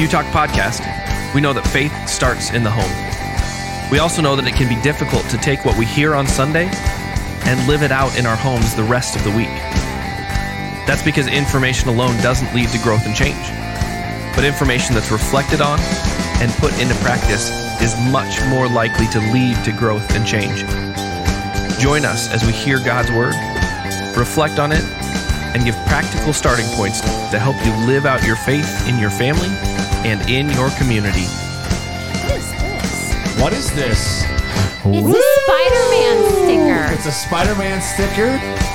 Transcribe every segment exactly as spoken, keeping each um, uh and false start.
Pew Talk Podcast, we know that faith starts in the home. We also know that it can be difficult to take what we hear on Sunday and live it out in our homes the rest of the week. That's because information alone doesn't lead to growth and change. But information that's reflected on and put into practice is much more likely to lead to growth and change. Join us as we hear God's Word, reflect on it, and give practical starting points to help you live out your faith in your family and in your community. What is this? What is this? It's Woo! a Spider-Man sticker. It's a Spider-Man sticker.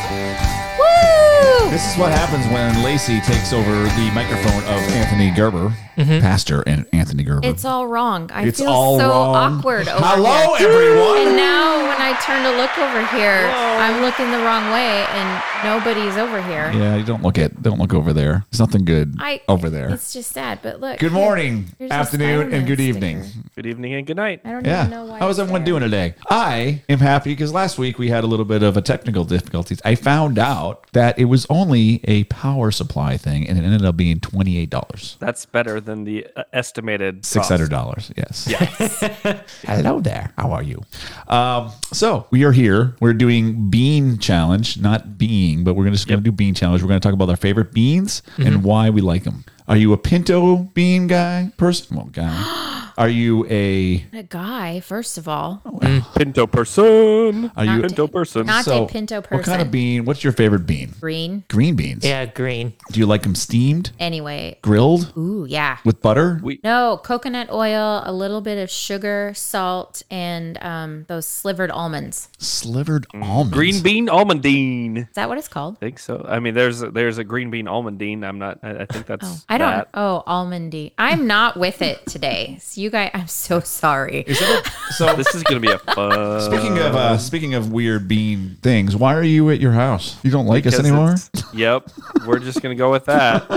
Woo! This is what happens when Lacey takes over the microphone of Anthony Gerber, Mm-hmm. Pastor and Anthony Gerber. It's all wrong. I It's feel all so wrong. awkward over Hello, here. everyone. And now when I turn to look over here, I'm looking the wrong way and nobody's over here. Yeah, you don't look at don't look over there. There's nothing good I, over there. It's just sad, but look. Good here, morning, here's a afternoon, and Spider-Man good sticker. evening. Good evening and good night. I don't Yeah. even know why. How is it's everyone there. doing today? I am happy because last week we had a little bit of a technical difficulties. I found out that it was only a power supply thing, and it ended up being twenty-eight dollars. That's better than the uh, estimated Six cost. hundred dollars. Yes. Yes. Hello there. How are you? Um, so we are here. We're doing bean challenge, not being, but we're just going to do bean challenge. We're going to talk about our favorite beans and why we like them. Are you a pinto bean guy? Person? Well, guy. Are you a? A guy, first of all. Pinto person. Are you? Pinto person. Not a pinto person. What kind of bean? What's your favorite bean? Green. Green beans. Yeah, green. Do you like them steamed, Anyway. grilled, Ooh, yeah. with butter? We No, coconut oil, a little bit of sugar, salt, and um, those slivered almonds. Slivered almonds. green bean almondine. Is that what it's called? I think so. I mean, there's a, there's a green bean almondine. I'm not. I, I think that's. Oh, I don't. that. Oh, almondy. I'm not with it today. So you guys, I'm so sorry. Is that a, so? This is gonna be a fun. Speaking of uh, speaking of weird bean things, why are you at your house? You don't like us Because anymore? it's- Yep, we're just gonna go with that.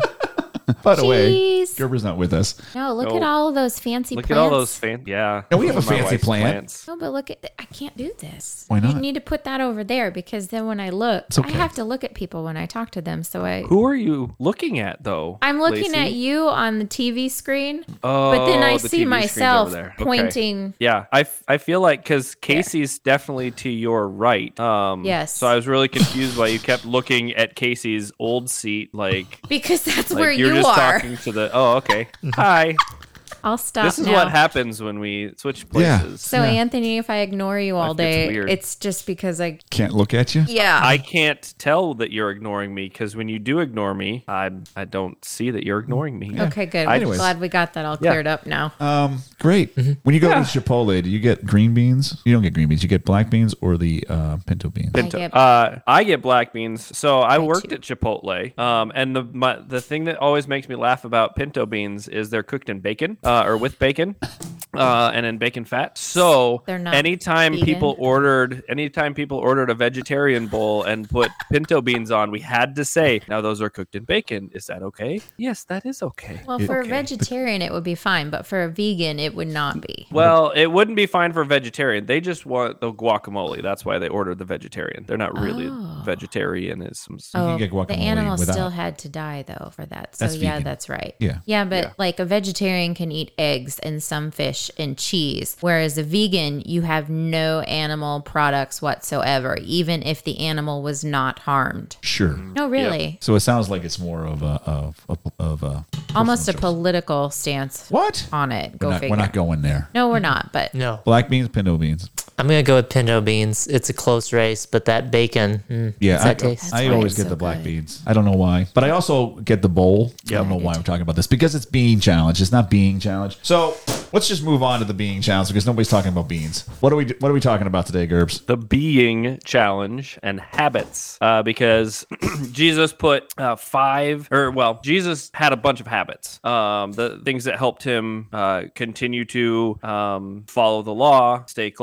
By the way, Jeez. Gerber's not with us. No, look No. at all of those fancy Look plants. at all those fan. Yeah. No, we have a My fancy wife's plant. plants. No, but look at. I can't do this. Why not? You need to put that over there because then when I look, It's okay. I have to look at people when I talk to them. So I. Who are you looking at though? I'm looking Lacey? at you on the T V screen, Oh, but then I the see T V screen's myself over there. Okay. pointing. Yeah, I, f- I feel like because Casey's definitely to your right. Um, Yes. So I was really confused why you kept looking at Casey's old seat, like Because that's like where you're you just are. talking to the. Oh, okay. Hi. I'll stop This is now. what happens when we switch Yeah. places. So Yeah. Anthony, if I ignore you all Life gets day, weird. it's just because I. Can't look at you? Yeah. I can't tell that you're ignoring me because when you do ignore me, I I don't see that you're ignoring me. Okay, good. I- I'm Anyways. glad we got that all Yeah. cleared up now. Um, great. When you go to Chipotle, do you get green beans? You don't get green beans. You get black beans or the uh, pinto beans. Pinto. get- uh, I get black beans. So I Me worked too. at Chipotle, um, and the my, the thing that always makes me laugh about pinto beans is they're cooked in bacon uh, or with bacon. Uh, and in bacon fat. So They're not anytime vegan? people ordered, anytime people ordered a vegetarian bowl and put pinto beans on, we had to say, "Now those are cooked in bacon. Is that okay?" Yes, that is okay. Well, for Okay. a vegetarian, it would be fine, but for a vegan, it would not be. Well, it wouldn't be fine for a vegetarian. They just want the guacamole. That's why they ordered the vegetarian. They're not really Oh. vegetarianism. You can Oh, get guacamole the animal without. still had to die though for that. So That's yeah, vegan. that's right. Yeah. Yeah, but Yeah. like a vegetarian can eat eggs and some fish and cheese, whereas a vegan, you have no animal products whatsoever, even if the animal was not harmed. Sure. No, really. So it sounds like it's more of a of of, of a Almost a personal choice. political stance What? on it. Go We're not, figure. we're not going there. No, we're not. But No. Black beans, pinto beans. I'm going to go with pinto beans. It's a close race, but that bacon, mm, Yeah, does I, that taste? I why always it's get so the black good. beans. I don't know why, but I also get the bowl. I don't know why I'm talking about this because it's bean challenge. It's not being challenge. So let's just move on to the being challenge because nobody's talking about beans. What are we What are we talking about today, Gerbs? The being challenge and habits, uh, because Jesus put uh, five, or well, Jesus had a bunch of habits. Um, the things that helped him uh, continue to um, follow the law, stay close in his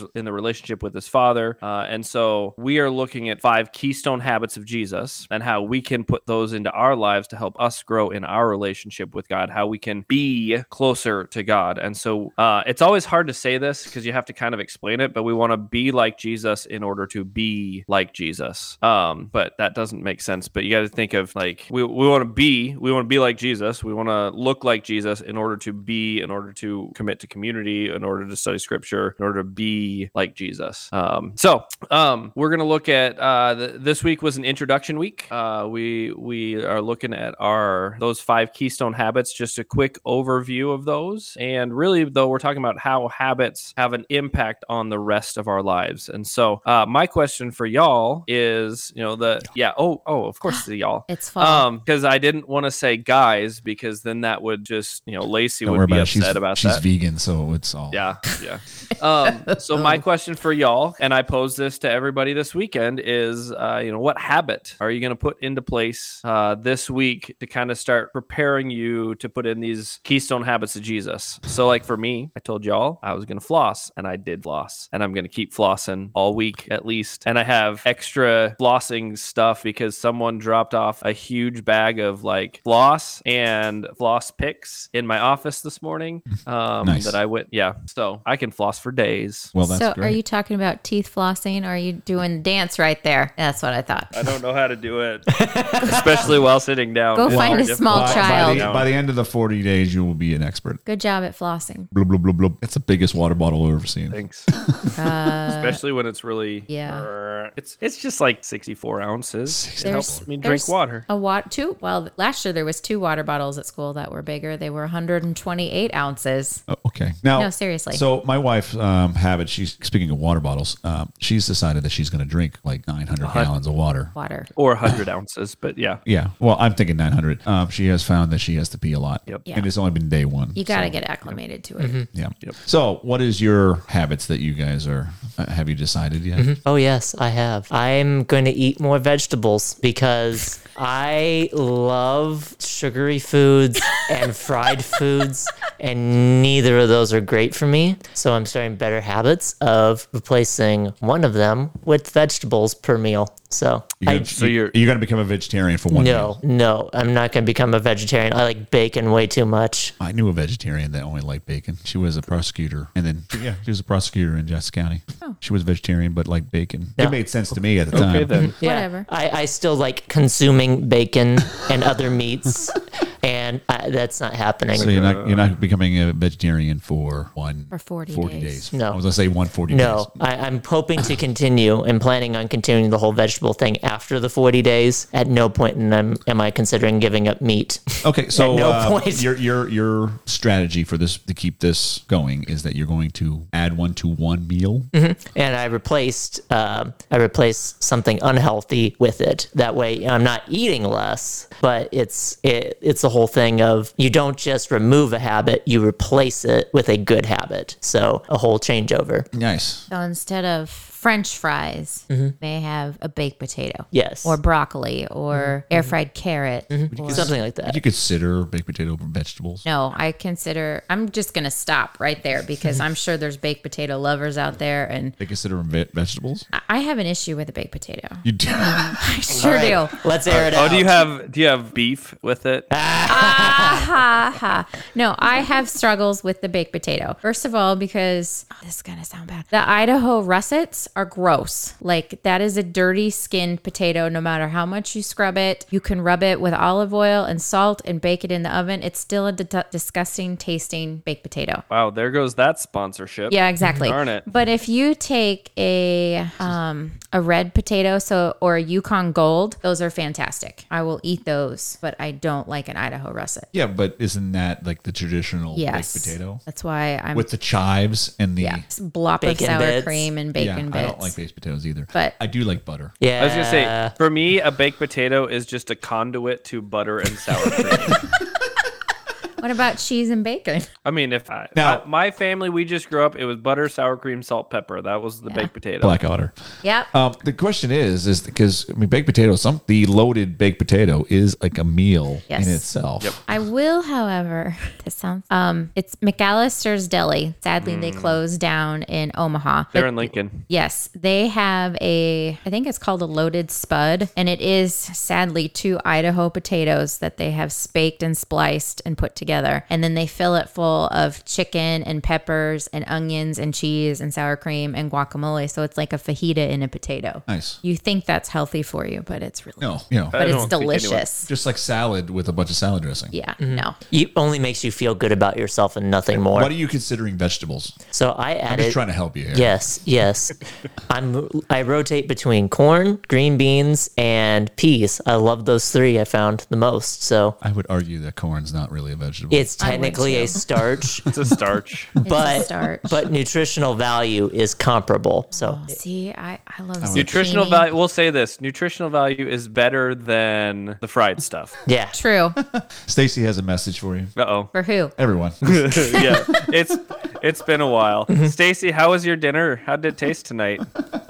in the relationship with his Father. Uh, and so we are looking at five keystone habits of Jesus and how we can put those into our lives to help us grow in our relationship with God, how we can be closer to God. And so uh, it's always hard to say this because you have to kind of explain it, but we want to be like Jesus in order to be like Jesus. Um, but that doesn't make sense. But you got to think of like, we, we want to be, we want to be like Jesus. We want to look like Jesus in order to be, in order to commit to community, in order to study scripture, in order to be like Jesus. Um, so um, we're going to look at, uh, the, this week was an introduction week. Uh, we, we are looking at our, those five keystone habits, just a quick overview of those. And really though, we're talking about how habits have an impact on the rest of our lives. And so uh, my question for y'all is, you know, the, yeah, oh, oh, of course the y'all. It's fall. Um, because I didn't want to say guys, because then that would just, you know, Lacey Don't would worry be about it. upset She's, about she's that. vegan, so it's all. Yeah, yeah. Um, so my question for y'all, and I pose this to everybody this weekend, is, uh, you know, what habit are you going to put into place uh, this week to kind of start preparing you to put in these keystone habits of Jesus? So, like for me, I told y'all I was going to floss, and I did floss, and I'm going to keep flossing all week at least. And I have extra flossing stuff because someone dropped off a huge bag of like floss and floss picks in my office this morning. Um, Nice. That I went, yeah. So I can floss for days. Well, that's so great. are you talking about teeth flossing or are you doing the dance right there? That's what I thought. I don't know how to do it, especially while sitting down. Go It's find very a small difficult. by, by child. the, by the end of the forty days, you will be an expert. Good job at flossing. Blub, blub, blub, blub. That's the biggest water bottle I've ever seen. Thanks. Uh, Especially when it's really, Yeah. It's it's just like sixty-four ounces. It There's- helps me drink there's water. A wat two. Well, last year there was two water bottles at school that were bigger. They were one hundred twenty-eight ounces. Oh, okay. Now, No, seriously. So my wife um, habit. She's speaking of water bottles. Um, she's decided that she's going to drink like nine hundred gallons of water. Water. Or one hundred ounces, but yeah. Yeah. Well, I'm thinking nine hundred. Um, she has found that she has to pee a lot. Yep. Yeah. And it's only been day one. You got to so, get acclimated to it. Yeah. Yep. So, what is your habits that you guys are? Uh, have you decided yet? Oh, yes, I have. I'm going to eat more vegetables because I love sugary foods and fried foods, and neither of those are great for me. So I'm starting better habits of replacing one of them with vegetables per meal. So You're I, gonna, So you're- you're going to become a vegetarian for one no, meal. no, I'm not going to become a vegetarian. I like bacon way too much. I knew a vegetarian that only liked bacon. She was a prosecutor, and then yeah, she was a prosecutor in Jasper County. She was vegetarian but liked bacon. Yeah. It made sense to me at the time. Okay then. Yeah, Whatever. I, I still like consuming bacon and other meats, and I, that's not happening. So you're not you're not becoming a vegetarian for one For forty days. days. No. I was gonna say one forty days. No, I, I'm hoping to continue and planning on continuing the whole vegetable thing after the forty days. At no point in them am I considering giving up meat. Okay, so At no uh, point. your your your strategy for this to keep this going is that you're going to add one to one meal. And I replaced um, I replaced something unhealthy with it. That way, I'm not eating less, but it's it, it's the whole thing of you don't just remove a habit, you replace it with a good habit. So a whole changeover. Nice. So instead of French fries, may have a baked potato. Yes. Or broccoli or air fried carrot. or- Something like Would that. you consider baked potato vegetables? No, I consider, I'm just going to stop right there because I'm sure there's baked potato lovers out there. And They consider them ve- vegetables. I- I have an issue with a baked potato. You do. I sure do. Let's air it Oh, out. do you have do you have beef with it? Ha ha. No, I have struggles with the baked potato. First of all, because oh, this is going to sound bad. The Idaho russets are gross. Like that is a dirty skinned potato. No matter how much you scrub it, you can rub it with olive oil and salt and bake it in the oven. It's still a d- disgusting tasting baked potato. Wow, there goes that sponsorship. Yeah, exactly. Darn it. But if you take a um, a red potato, so or a Yukon Gold, those are fantastic. I will eat those, but I don't like an Idaho russet. Yeah, but isn't that like the traditional Yes, baked potato That's why I'm with the chives and the? yeah blop of Bacon sour bits. cream and Yeah, bacon I bits. don't like baked potatoes either. But- I do like butter. Yeah. I was gonna say, for me, a baked potato is just a conduit to butter and sour cream. What about cheese and bacon? I mean, if I, Now- my, my family, we just grew up, it was butter, sour cream, salt, pepper. That was the baked potato. Black otter. Yep. Um, the question is, is because I mean, baked potato. Some the loaded baked potato is like a meal Yes. in itself. Yep. I will, however, this sounds um it's McAllister's Deli. Sadly, they closed down in Omaha. They're But in Lincoln. yes, they have a I think it's called a loaded spud, and it is sadly two Idaho potatoes that they have baked and spliced and put together. And then they fill it full of chicken and peppers and onions and cheese and sour cream and guacamole. So it's like a fajita in a potato. Nice. You think that's healthy for you, but it's really No, you know, but I it's don't think anyone- delicious. just like salad with a bunch of salad dressing. Yeah, no. It only makes you feel good about yourself and nothing more. What are you considering vegetables? So I I'm added. just trying to help you here. Yes, yes. I'm I rotate between corn, green beans, and peas. I love those three. I found the most. So I would argue that corn's not really a vegetable. it's I would technically too. a starch, It's a starch. but starch. but nutritional value is comparable. So See, I, I love Nutritional zucchini. value, we'll say this nutritional value is better than the fried stuff. yeah. True. Stacy has a message for you. Uh oh. For who? Everyone. Yeah. It's it's been a while. Stacy, how was your dinner? How did it taste tonight?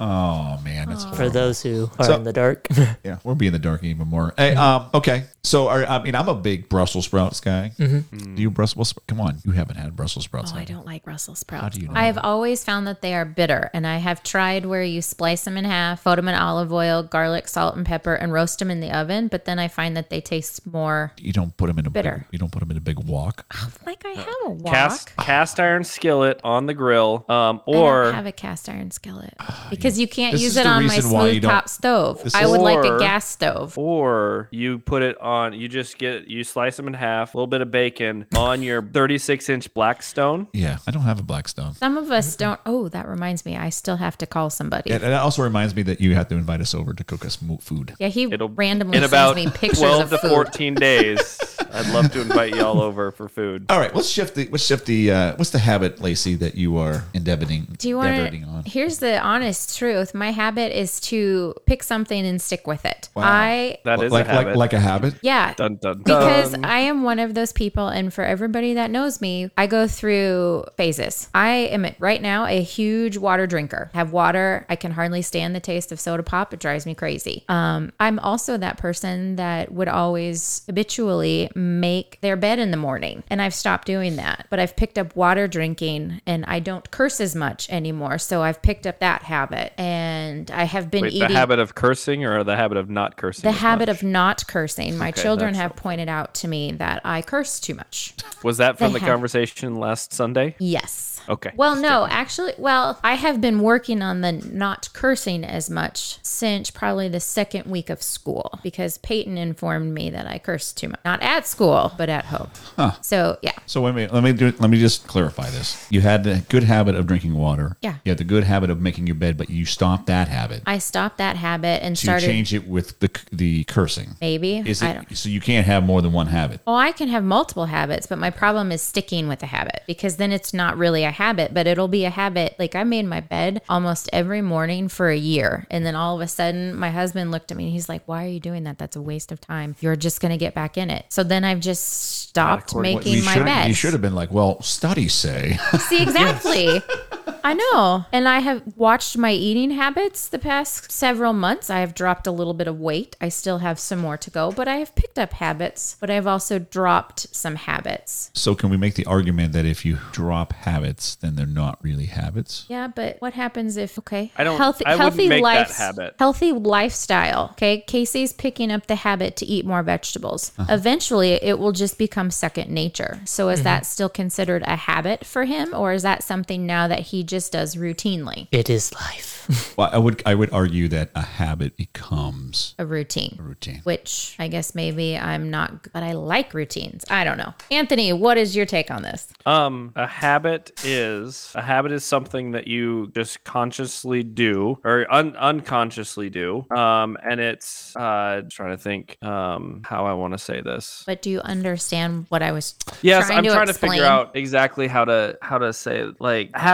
Oh man, it's For those who are So- in the dark. yeah. We'll be in the dark even more. Hey, um, okay. So are, I mean, I'm a big Brussels sprouts guy. Mm-hmm. Do you Brussels? Come on, you haven't had Brussels sprouts. Oh, I have you? don't like Brussels sprouts. How do you know? I've always found that they are bitter, and I have tried where you slice them in half, coat them in olive oil, garlic, salt, and pepper, and roast them in the oven. But then I find that they taste more You don't put them in a Bitter. Big, you don't put them in a big wok. like I have a wok. Cast cast iron skillet on the grill, um, I don't or have a cast iron skillet because you can't This use is it the on my reason why you smooth don't- top stove. This I is- would like Or- a gas stove. or you put it on. You just get you slice them in half, a little bit of bacon on your thirty-six inch Blackstone. Yeah, I don't have a Blackstone. Some of us don't. Oh, that reminds me. I still have to call somebody. And that also reminds me that you have to invite us over to cook us mo- food. Yeah, he It'll randomly in sends about me pictures twelve of to food. fourteen days. I'd love to invite y'all over for food. All right, let's shift the let's shift the uh, what's the habit, Lacey, that you are endeavoring Do you want endeavoring to? on? Here's the honest truth. My habit is to pick something and stick with it. Wow. I That is like a habit. like like a habit? yeah. Dun, dun, dun. Because I am one of those people, and for everybody that knows me, I go through phases. I am right now a huge water drinker. Have water. I can hardly stand the taste of soda pop. It drives me crazy. Um, I'm also that person that would always habitually make their bed in the morning, and I've stopped doing that. But I've picked up water drinking, and I don't curse as much anymore. So I've picked up that habit, and I have been Wait, eating the habit of cursing or the habit of not cursing? the as habit much? of not cursing. My Okay, children that's have pointed out to me that I curse too much. Was that from they the have- conversation last Sunday? Yes. Okay. Well, just no, checking. actually, well, I have been working on the not cursing as much since probably the second week of school because Peyton informed me that I cursed too much. Not at school, but at home. So, yeah. So wait a minute, let me do let me just clarify this. You had the good habit of drinking water. Yeah. You had the good habit of making your bed, but you stopped that habit. I stopped that habit and So started you change it with the the cursing. maybe. Is I it don't so you can't have more than one habit? Well, I can have multiple habits, but my problem is sticking with a habit because then it's not really a habit, but it'll be a habit. Like I made my bed almost every morning for a year. And then all of a sudden, my husband looked at me and he's like, why are you doing that? That's a waste of time. You're just going to get back in it. So then I've just stopped What- making you my should bed. you should have been like, well, studies say. See, exactly. I know. And I have watched my eating habits the past several months. I have dropped a little bit of weight. I still have some more to go, but I have picked up habits, but I've also dropped some habits. So can we make the argument that if you drop habits, then they're not really habits? Yeah, but what happens if okay? I don't- healthy I wouldn't healthy make that life habit. healthy lifestyle. Okay, Casey's picking up the habit to eat more vegetables. Uh-huh. Eventually, it will just become second nature. So Mm-hmm. is that still considered a habit for him, or is that something now that he just does routinely? It is life. Well, I would I would argue that a habit becomes A routine. a routine. Which I guess maybe I'm not, but I like routines. I don't know. Anthony, what is your take on this? Um, a habit is a habit is something that you just consciously do or un- unconsciously do. Um, and it's uh, trying to think um how I want to say this. But do you understand what I was Yes, trying I'm to trying explain? to figure out exactly how to how to say it. Like habits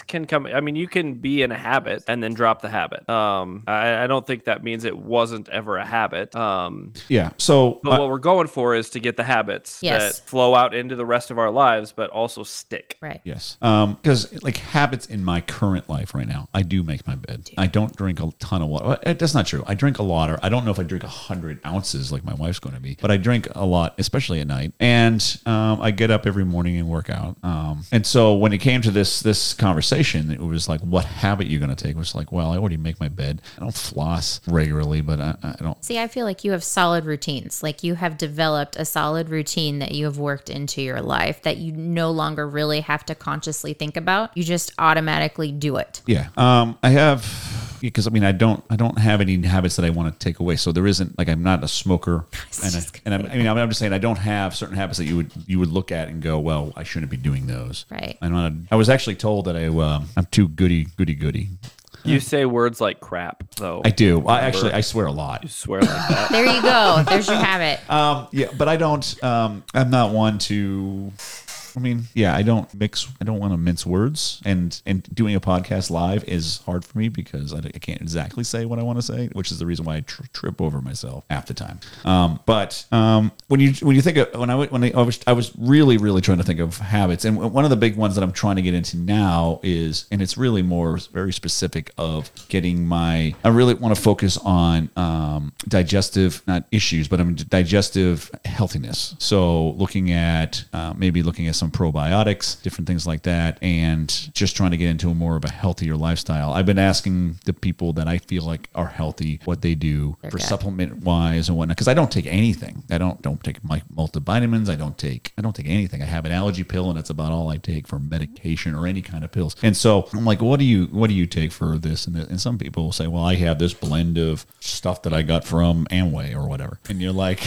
can come. I mean, you can be in a habit and then drop the habit. Um, I, I don't think that means it wasn't ever a habit. Um, Yeah. So, but uh, what we're going for is to get the habits Yes. that flow out into the rest of our lives, but also stick. Right. yes. Um, because like habits in my current life right now, I do make my bed. I don't drink a ton of water. Uh, That's not true. I drink a lot, or I don't know if I drink a hundred ounces like my wife's going to be, but I drink a lot, especially at night. And um, I get up every morning and work out. Um, and so when it came to this this conversation, it was like, what habit you going to take? It was like, well, I already make my bed. I don't floss regularly, but I, I don't. See, I feel like you have solid routines. Like you have developed a solid routine that you have worked into your life that you no longer really have to consciously think about. You just automatically do it. Yeah. Um, I have because I mean I don't I don't have any habits that I want to take away. So there isn't like I'm not a smoker, and I, and I'm, I mean I'm just saying I don't have certain habits that you would you would look at and go, well, I shouldn't be doing those. Right. I'm not. A, I was actually told that I um, I'm too goody goody goody. You say words like crap, though. I do. I actually I swear a lot. You swear like that. There you go. There's your habit. Um, yeah, but I don't. Um, I'm not one to. I mean, yeah, I don't mix. I don't want to mince words, and and doing a podcast live is hard for me because I, I can't exactly say what I want to say, which is the reason why I tr- trip over myself half the time. Um, but um, when you when you think of when I when I, I was I was really really trying to think of habits, and one of the big ones that I'm trying to get into now is, and it's really more very specific of getting my. I really want to focus on um, digestive not issues, but I mean digestive healthiness. So looking at uh, maybe looking at some probiotics, different things like that, and just trying to get into a more of a healthier lifestyle. I've been asking the people that I feel like are healthy what they do They're for good. supplement wise and whatnot, because I don't take anything. I don't don't take my multivitamins. I don't take I don't take anything. I have an allergy pill, and that's about all I take for medication or any kind of pills. And so I'm like, what do you what do you take for this and this? And some people will say, well, I have this blend of stuff that I got from Amway or whatever, and you're like.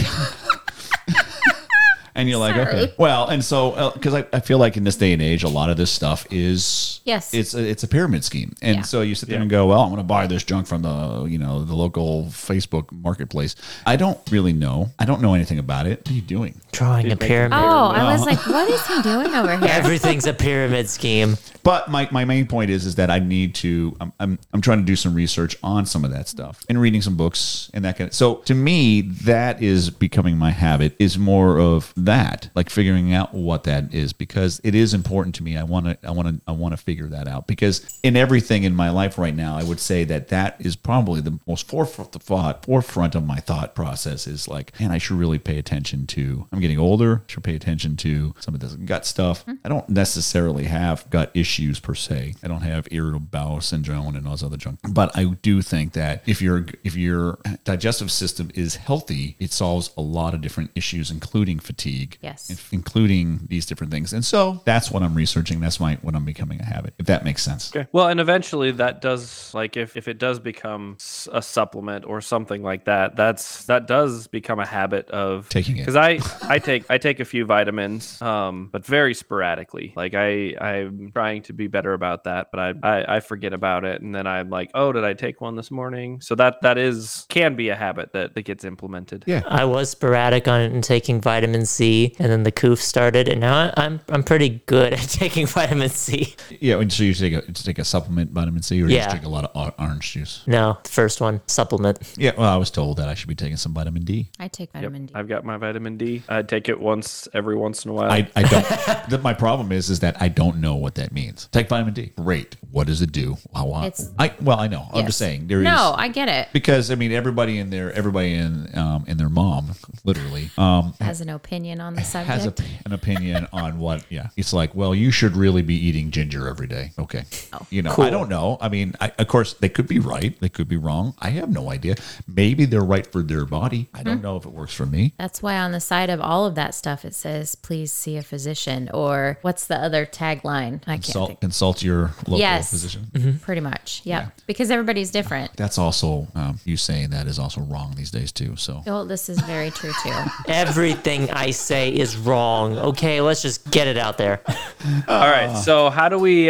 And you're like, Sorry. okay, well, and so because I, I feel like in this day and age, a lot of this stuff is Yes. it's a, it's a pyramid scheme, and Yeah. so you sit there Yeah. and go, well, I'm going to buy this junk from the you know the local Facebook marketplace. I don't really know. I don't know anything about it. What are you doing? Drawing a pyramid. Oh, I was like, what is he doing over here? Everything's a pyramid scheme. But my, my main point is is that I need to I'm, I'm I'm trying to do some research on some of that stuff and reading some books and that kind of. So to me, that is becoming my habit. Is more of that, like figuring out what that is, because it is important to me. I want to I want to I want to figure that out, because in everything in my life right now, I would say that that is probably the most forefront the thought forefront of my thought process is like, man, I should really pay attention to. I'm getting older. I should pay attention to some of this gut stuff. I don't necessarily have gut issues per se. I don't have irritable bowel syndrome and all this other junk. But I do think that if your if your digestive system is healthy, it solves a lot of different issues, including fatigue. Yes. in- Including these different things. And so that's what I'm researching. That's my what I'm becoming a habit, if that makes sense. Okay. Well, and eventually that does, like, if, if it does become s- a supplement or something like that, that's that does become a habit of Taking it. Because I I take I take a few vitamins, um, but very sporadically. Like I I'm trying to be better about that, but I, I I forget about it, and then I'm like, oh, did I take one this morning? So that that is can be a habit that, that gets implemented. Yeah. I was sporadic on taking vitamin C, and then the coof started, and now I'm I'm pretty good at taking vitamin C. Yeah. And so you take a you take a supplement vitamin C, or you Yeah. just drink a lot of or- orange juice. No, the first one, supplement. Yeah. Well, I was told that I should be taking some vitamin D. I take Yep, vitamin D. I've got my vitamin D. I take it once every once in a while. I, I don't. the, my problem is is that I don't know what that means. Take vitamin D. Great. What does it do? How? I, It's- I well, I know. I'm Yes. just saying there is. No, I get it. Because I mean, everybody in their everybody in um in their mom, literally, um, Has an opinion on the has a, subject. an opinion on what. Yeah, it's like, well, you should really be eating ginger every day. Okay, Oh. you know, Cool. I don't know. I mean, I, of course, they could be right. They could be wrong. I have no idea. Maybe they're right for their body. I Hmm. don't know if it works for me. That's why on the side of all of that stuff it says, "Please see a physician." Or what's the other tagline? I can't Consult think. consult your local Yes. physician. Pretty much, yeah. Because everybody's different. That's also um, you saying that is also wrong these days too. So Well, this is very true too. Everything I say is wrong. Okay, let's just get it out there. All right. So how do we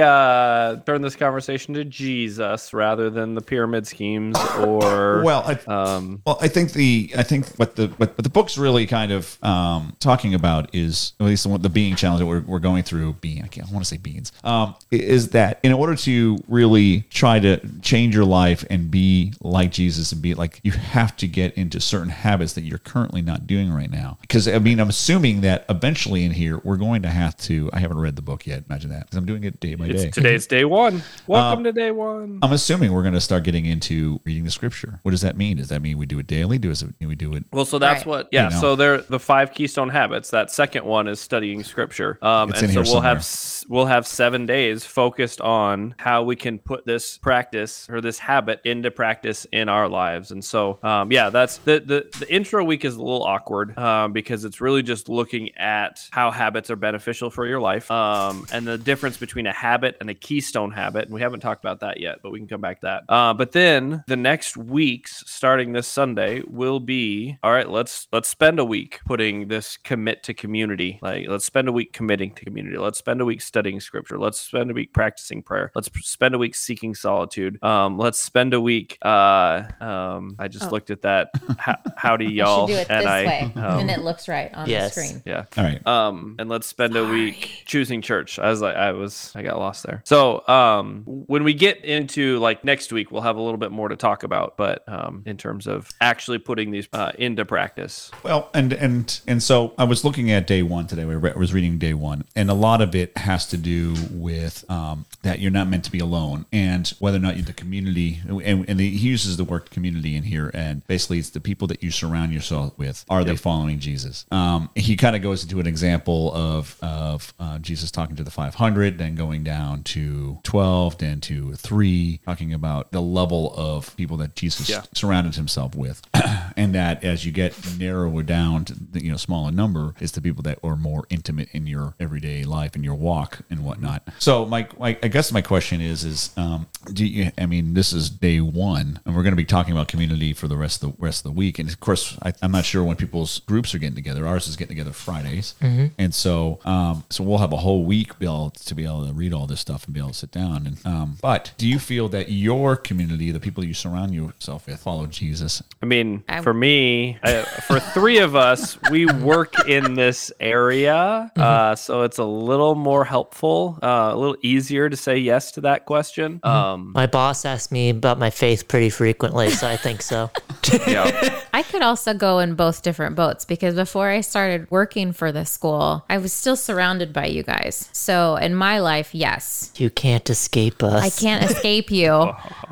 uh, turn this conversation to Jesus rather than the pyramid schemes or Well, I, um, well, I think the I think what the what, what the book's really kind of um, talking about is at least the, the being challenge that we're, we're going through. Being I, can't, I want to say beings um, is that in order to really try to change your life and be like Jesus and be like, you have to get into certain habits that you're currently not doing right now. Because I mean, I'm assuming that eventually in here we're going to have to. I haven't read the book yet. Imagine that, because I'm doing it day by it's, day. today's day one. Welcome Uh, to day one. I'm assuming we're going to start getting into reading the scripture. What does that mean? Does that mean we do it daily? Do it, we do it? Well, so that's Right. what, yeah. You know. So they're the five keystone habits. That second one is studying scripture. Um, It's and in so here we'll have somewhere. s- we'll have seven days focused on how we can put this practice or this habit into practice in our lives. And so, um, yeah, that's the, the the intro week is a little awkward um, because it's really just looking at how habits are beneficial for your life um, and the difference between a habit and a keystone habit. And we haven't talked about that yet, but we can come back to that. Uh, but then the next weeks, starting this Sunday, will be all right. Let's let's spend a week putting this commit to community. Like let's spend a week committing to community. Let's spend a week studying scripture. Let's spend a week practicing prayer. Let's p- spend a week seeking solitude. Um, let's spend a week. Uh, um, I just Oh. looked at that. How, howdy I y'all. should do it and this I, way, um, and it looks right on yes. the screen. yeah. All right. Um, and let's spend a week choosing church. I was like, I was, I got lost there. So, um, when we get into like next week, we'll have a little bit more to talk about, but, um, in terms of actually putting these, uh, into practice. Well, and and and so I was looking at day one today. We re- I was reading day one, and a lot of it has to do with um, that you're not meant to be alone, and whether or not you the community. And, and he uses the word community in here, and basically it's the people that you surround yourself with. Are they following Jesus? Um, he kind of goes into an example of of uh, Jesus talking to the five hundred, then going down to twelve, then to three, talking about the level of people that Jesus Yeah. surrounded himself with, and that as you get narrower down to the, you know smaller number is the people that are more intimate in your everyday life and your walk and whatnot. So my, my I guess my question is is um, do you? I mean, this is day one, and we're going to be talking about community for the rest of the rest of the week. And of course, I, I'm not sure when people's groups are getting together. Ours is getting together Fridays, and so um, so we'll have a whole week be able to be able to read all this stuff and be able to sit down. And um, but do you feel that your community, the people you surround yourself with, follow Jesus? I mean, I- for me, I, for three of us, we work in this area, uh, so it's a little more helpful, uh, a little easier to say yes to that question. Um, My boss asks me about my faith pretty frequently, so I think so. yeah. I could also go in both different boats because before I started working for the school, I was still surrounded by you guys. So in my life, yes, You can't escape us. I can't escape you.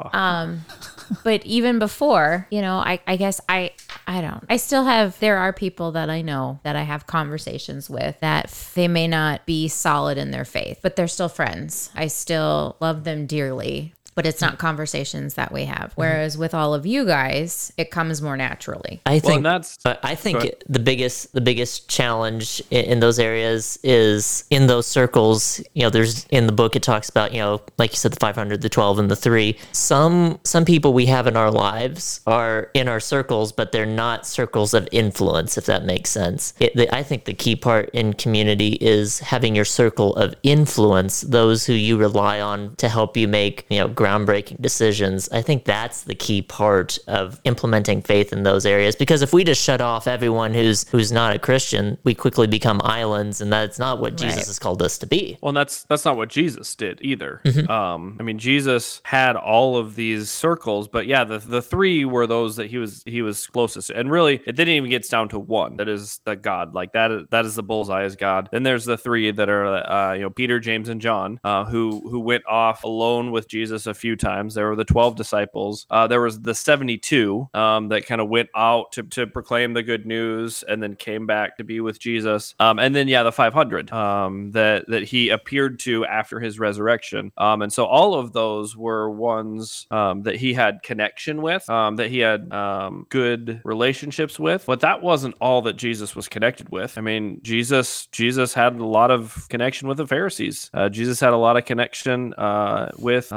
Um, but even before, you know, I, I guess I, I don't, I still have, there are people that I know that I have conversations with that f- they may not be solid in their faith, but they're still friends. I still love them dearly. But it's not conversations that we have. Whereas with all of you guys, it comes more naturally. I Well, think and that's I I think Go ahead. the biggest the biggest challenge in, in those areas is in those circles. You know, there's in the book it talks about, you know, like you said, the five hundred, the twelve, and the three. Some some people we have in our lives are in our circles, but they're not circles of influence. If that makes sense, it, the, I think the key part in community is having your circle of influence, those who you rely on to help you make, you know, groundbreaking decisions. I think that's the key part of implementing faith in those areas, because if we just shut off everyone who's who's not a Christian, we quickly become islands, and that's not what Jesus Right. has called us to be. Well, and that's that's not what Jesus did either. Mm-hmm. Um, I mean, Jesus had all of these circles, but yeah, the the three were those that he was he was closest to. And really, it didn't even get down to one. That is the God, like that. Is, that is the bullseye is God. Then there's the three that are uh, you know Peter, James, and John, uh, who who went off alone with Jesus a few times. There were the twelve disciples. Uh, there was the seventy-two um, that kind of went out to to proclaim the good news and then came back to be with Jesus. Um, and then yeah, the five hundred um, that that he appeared to after his resurrection. Um, and so all of those were ones um, that he had connection with, um, that he had um, good relationships with. But that wasn't all that Jesus was connected with. I mean, Jesus Jesus had a lot of connection with the Pharisees. Uh, Jesus had a lot of connection uh, with um,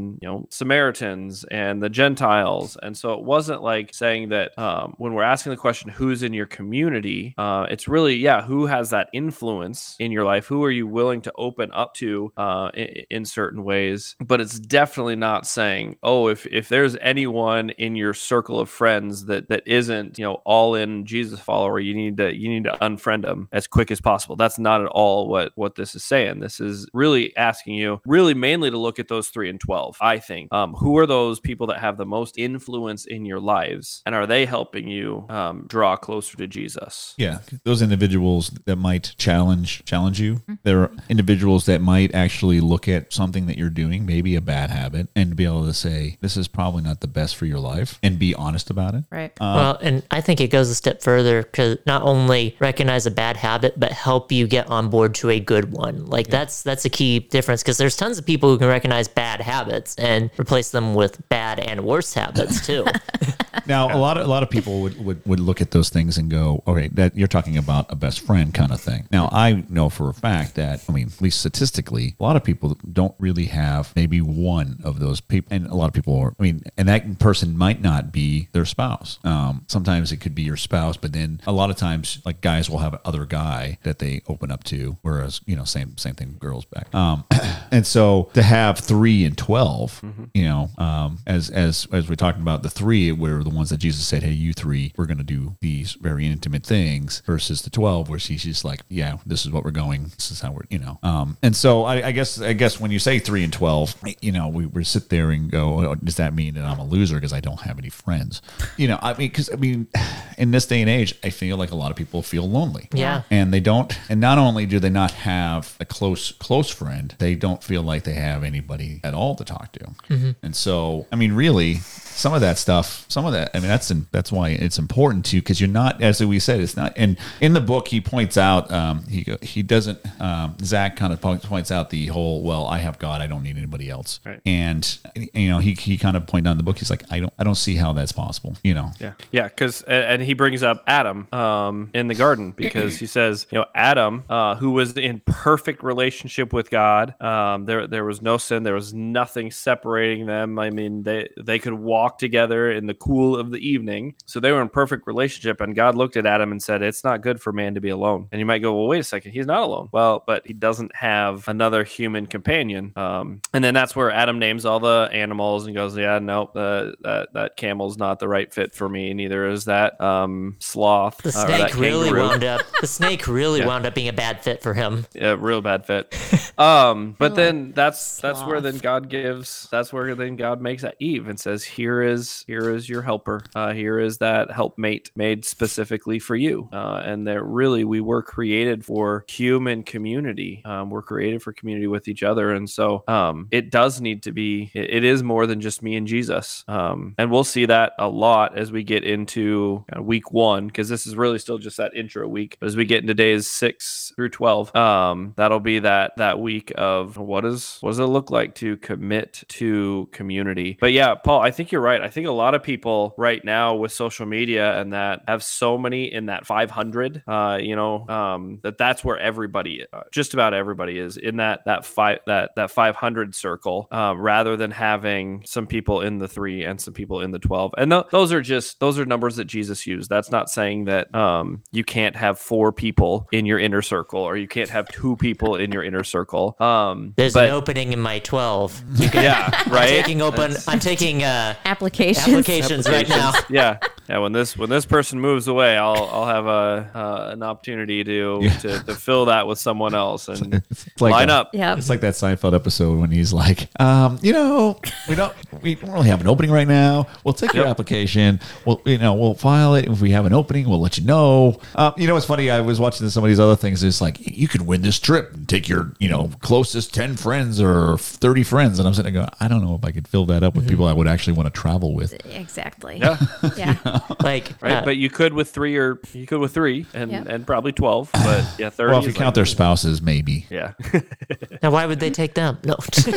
and you know Samaritans and the Gentiles. And so it wasn't like saying that um, when we're asking the question, who's in your community, uh, it's really, yeah, who has that influence in your life? Who are you willing to open up to uh, in, in certain ways? But it's definitely not saying, oh, if, if there's anyone in your circle of friends that, that isn't, you know, all in Jesus follower, you need to, you need to unfriend them as quick as possible. That's not at all what, what this is saying. This is really asking you really mainly to look at those three and twelve, I think. Um, who are those people that have the most influence in your lives? And are they helping you um, draw closer to Jesus? Yeah, those individuals that might challenge challenge you. There are individuals that might actually look at something that you're doing, maybe a bad habit, and be able to say, this is probably not the best for your life, and be honest about it. Right. Uh, Well, and I think it goes a step further to not only recognize a bad habit, but help you get on board to a good one. Like that's that's a key difference, because there's tons of people who can recognize bad habits and replace them with bad and worse habits too. Now, a lot of a lot of people would, would, would look at those things and go, okay, that you're talking about a best friend kind of thing. Now, I know for a fact that, I mean, at least statistically, a lot of people don't really have maybe one of those people. And a lot of people are, I mean, and that person might not be their spouse. Um, sometimes it could be your spouse, but then a lot of times, like guys will have other guy that they open up to, whereas, you know, same same thing, girls back. Um, and so to have three and twelve, mm-hmm. you know, um, as as as we're talking about, the three were the ones that Jesus said, hey, you three, we're going to do these very intimate things, versus the twelve, where she's just like, yeah, this is what we're going, this is how we're, you know. Um, and so I, I guess I guess when you say three and twelve, you know, we, we sit there and go, oh, does that mean that I'm a loser because I don't have any friends? You know, I mean, because I mean, in this day and age, I feel like a lot of people feel lonely. Yeah. And they don't, and not only do they not have a close, close friend, they don't feel like they have anybody at all to talk to. Mm-hmm. And so, I mean, really, some of that stuff, some of that, I mean, that's that's why it's important to, because you're not, as we said, it's not, and in the book, he points out, um, he he doesn't, um, Zach kind of points out the whole, well, I have God, I don't need anybody else. Right. And, you know, he, he kind of pointed out in the book, he's like, I don't, I don't see how that's possible, you know? Yeah. Yeah. Cause, and he brings up Adam, um, in the garden, because he says, you know, Adam, uh, who was in perfect relationship with God, um, there, there was no sin, there was nothing separating them. I mean, they, they could walk together in the cool of the evening. So they were in perfect relationship, and God looked at Adam and said, it's not good for man to be alone. And you might go, well, wait a second, he's not alone. Well, but he doesn't have another human companion. Um, and then that's where Adam names all the animals and goes, yeah, nope, uh, that, that camel's not the right fit for me. Neither is that um, sloth. The or that snake really kangaroo. wound up. The snake really Yeah. wound up being a bad fit for him. Yeah, real bad fit. Um, but I then like that's that's where then sloth. God gives. That's where then God makes that Eve and says, "Here is here is your helper. Uh, here is that helpmate made specifically for you." Uh, and that really we were created for human community. Um, we're created for community with each other, and so um, it does need to be. It, it is more than just me and Jesus. Um, and we'll see that a lot as we get into uh, week one, because this is really still just that intro week. But as we get into days six through twelve, um, that'll be that that week of what is what does it look like to commit to community. But yeah, Paul, I think you're right. I think a lot of people right now with social media and that have so many in that five hundred. Uh, you know, um, that that's where everybody, uh, just about everybody, is in that that five that that five hundred circle, uh, rather than having some people in the three and some people in the twelve. And th- those are just those are numbers that Jesus used. That's not saying that um, you can't have four people in your inner circle, or you can't have two people in your inner circle. Um, There's but, an opening in my twelve. yeah, I'm right. taking open. I'm taking uh, Applications. applications right now. yeah, yeah. When this when this person moves away, I'll I'll have a uh, an opportunity to, Yeah. to to fill that with someone else and It's like line a- up. Yep. It's like that Seinfeld episode when he's like, um, you know, we don't we don't really have an opening right now. We'll take your Yep. application. We'll you know we'll file it. If we have an opening, we'll let you know. Um, you know, it's funny. I was watching some of these other things. It's like you could win this trip and take your you know closest ten friends or thirty friends, and I'm sitting there going, I don't know if I could fill that up with people I would actually want to travel with. Exactly. Yeah, Yeah. Like, right. uh, But you could with three, or you could with three, and Yep. and probably twelve. But yeah, thirty. Well, if you is count like- their spouses, maybe. yeah. now why would they take them? No.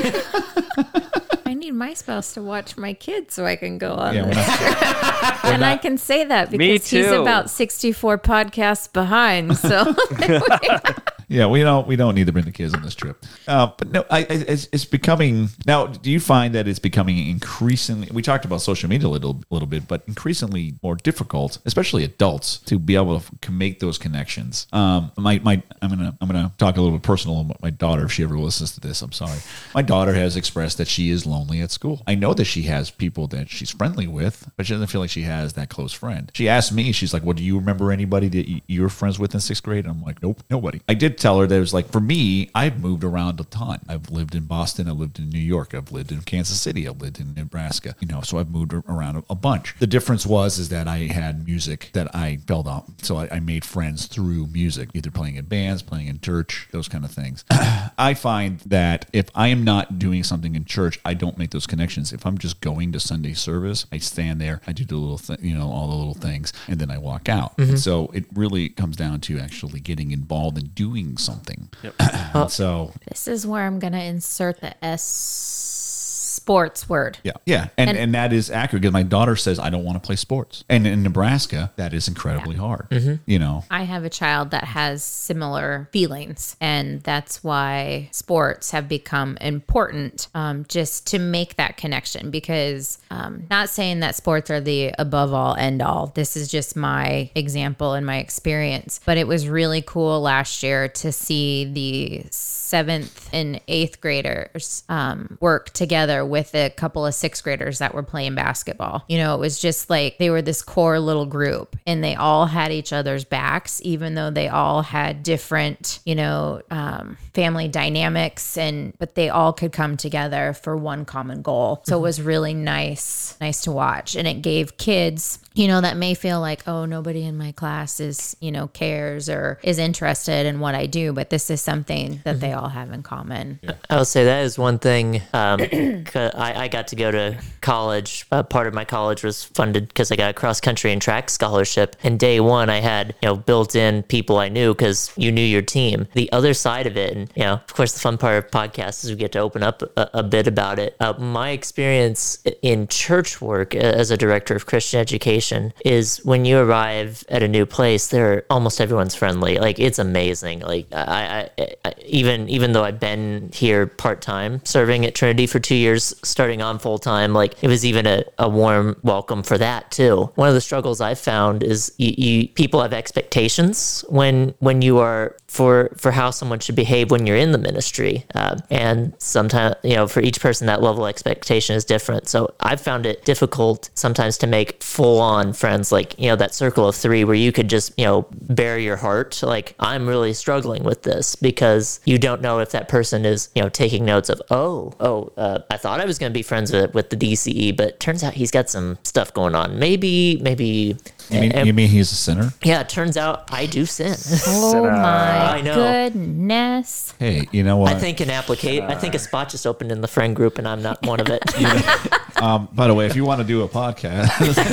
I need my spouse to watch my kids so I can go on Yeah, we're this. not, And I can say that Me because he's too. about sixty-four podcasts behind. So Yeah, we don't we don't need to bring the kids on this trip. Uh, but no, I, I, it's, it's becoming now. Do you find that it's becoming increasingly? We talked about social media a little little bit, but increasingly more difficult, especially adults, to be able to make those connections. Um, my my I'm gonna I'm gonna talk a little bit personal about my daughter. If she ever listens to this, I'm sorry. My daughter has expressed that she is lonely at school. I know that she has people that she's friendly with, but she doesn't feel like she has that close friend. She asked me, she's like, "Well, do you remember anybody that you, you were friends with in sixth grade?" And I'm like, "Nope, nobody." I did tell her that it was like, for me, I've moved around a ton. I've lived in Boston. I've lived in New York. I've lived in Kansas City. I've lived in Nebraska. You know, so I've moved around a, a bunch. The difference was is that I had music that I felt on. So I, I made friends through music, either playing in bands, playing in church, those kind of things. I find that if I am not doing something in church, I don't make those connections. If I'm just going to Sunday service, I stand there, I do the little thing, you know, all the little things, and then I walk out. Mm-hmm. And so it really comes down to actually getting involved in doing something. Yep. And so this is where I'm going to insert the S sports word. Yeah. Yeah. And, And- and that is accurate because my daughter says, I don't want to play sports. And in Nebraska, that is incredibly hard. Mm-hmm. You know, I have a child that has similar feelings, and that's why sports have become important, um, just to make that connection. Because um, not saying that sports are the above all end all. This is just my example and my experience. But it was really cool last year to see the seventh and eighth graders um, work together with a couple of sixth graders that were playing basketball. You know, it was just like they were this core little group, and they all had each other's backs, even though they all had different, you know, um, family dynamics, and but they all could come together for one common goal. So it was really nice, nice to watch, and it gave kids, you know, that may feel like, oh, nobody in my class is, you know, cares or is interested in what I do, but this is something that they all have in common. Yeah. I will say that is one thing. Um, 'cause I, I got to go to college. Uh, part of my college was funded because I got a cross country and track scholarship. And day one, I had, you know, built in people I knew because you knew your team. The other side of it, and, you know, of course, the fun part of podcasts is we get to open up a, a bit about it. Uh, my experience in church work as a director of Christian education is when you arrive at a new place, they're almost everyone's friendly. Like, it's amazing. Like, I, I, I even even though I've been here part time, serving at Trinity for two years, starting on full time, like it was even a, a warm welcome for that too. One of the struggles I've found is you, you people have expectations when when you are for for how someone should behave when you're in the ministry, uh, and sometimes, you know, for each person that level of expectation is different. So I've found it difficult sometimes to make full on friends, like, you know, that circle of three where you could just, you know, bare your heart. Like, I'm really struggling with this because you don't know if that person is, you know, taking notes of, oh, oh, uh, I thought I was going to be friends with, with the D C E, but turns out he's got some stuff going on. Maybe, maybe. You mean, uh, you mean he's a sinner? Yeah, it turns out I do sin. Oh my I know. goodness. Hey, you know what? I think an application, I think a spot just opened in the friend group and I'm not one of it. um, by the way, if you want to do a podcast,